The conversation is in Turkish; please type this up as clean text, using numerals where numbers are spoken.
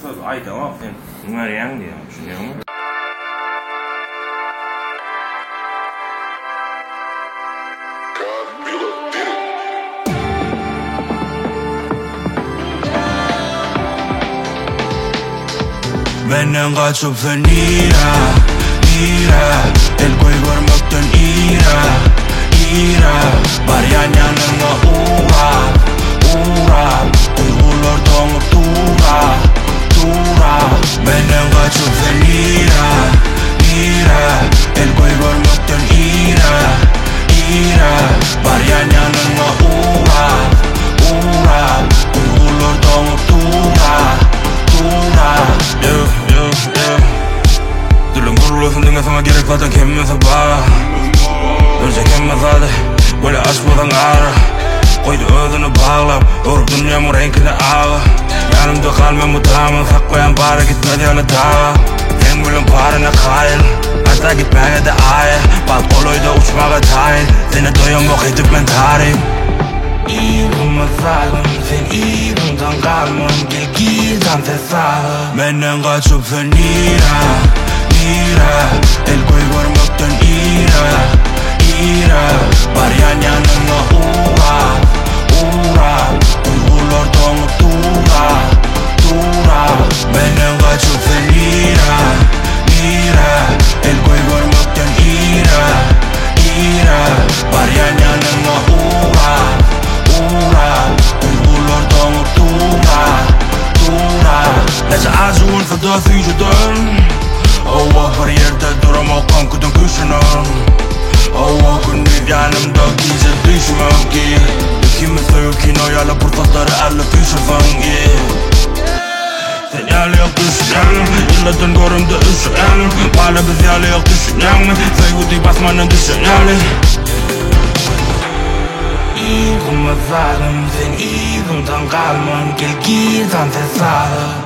söz aytamam sen ňaryň diýen, düşünýärmi? Menden kaçıp sen ira, el koy görmekten ira. Var yanına uğra, duygular donup dura. Menden kaçıp sen ira, el koy görmekten ira. Var yanına uğra, duygular donup dura. Dürüm kurulursun dinle sana gerek zaten kemmese bağ. Önce kemmesade böyle açmadan ara. Koydu özünü bağlap Yorup dünyamın renkine ağa. Yanımda kalmam mutamın saklayan para gitmedi yana dağa. Sen bilen parana kayıl hatta gitmeye de aya. Bak koloyda uçmağa tayin seni doyamok edip ben tarihim. İyiyim zalim sen iyiyimden kalmam gel gizden tesağı. Menden kaçıp sen ira, el koy görmekten ira. Var yanına uğra, duygular donup dura. Menden kaçıp sen ira, el koy görmekten ira. Var yanına uğra, duygular donup dura. Nece acıvın fıda fücüdün. Ova bir yerde duramak kankıdan güçlenen. Ova günlük yanımda gizli düşmem ki. İkimiz sevkin oyalı fırsatları elle pişirsen ki. Sen yalıyak düşünelim, yıllardan görümde üşüyelim. Hala biz yalıyak düşünelim, sevgidi basmanın düşünelim. İyiyim zalim sen iyiyimden kalman gel gizden tesağı.